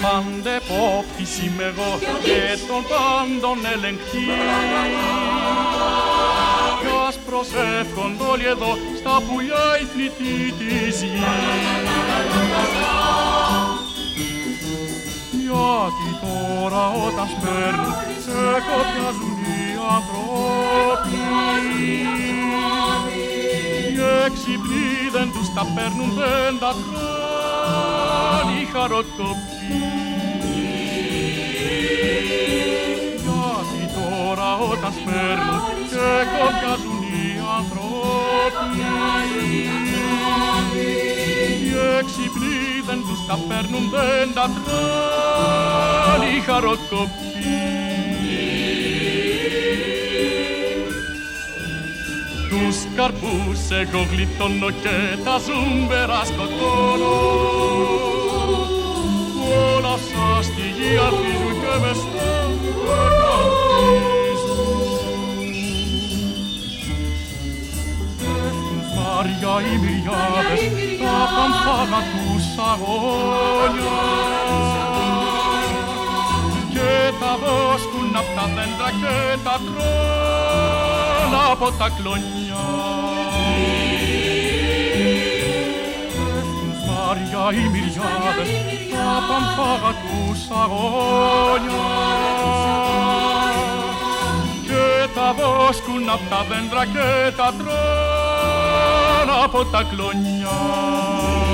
Αντεπόπτης είμαι εγώ και των πάντων ελεγχτή. Κι ας προσεύχονται όλοι εδώ στα πουλιά η θνητή της γης. Γιατί τώρα όταν σπέρνουν σε κοπιάζουν οι ανθρώποι, οι έξυπνοι δεν τους τα παίρνουν, δεν τα τρώνε οι χαροκοποί. Γιατί τώρα όταν σπέρνουν και κοπιάζουν οι ανθρώποι, οι έξυπνοι δεν τους τα παίρνουν, δεν τα τρώνε οι χαροκοποί. Τους καρπούς εγώ γλιτώνω και τα ζούμπερα σκοτώνω. Όλα σας στη γη αρχίζουν και με πέφτουν βάρια οι μυριάδες, τα πανφάγα τους αγώνια και τα βόσκουν απ' τα δέντρα και τα τρώνε από τα κλονιά. Πέφτουν βάρια οι μυριάδες, τα πανφάγα τους αγώνια και τα βόσκουν απ' τα δέντρα και τα τρώνε από τα κλονιά.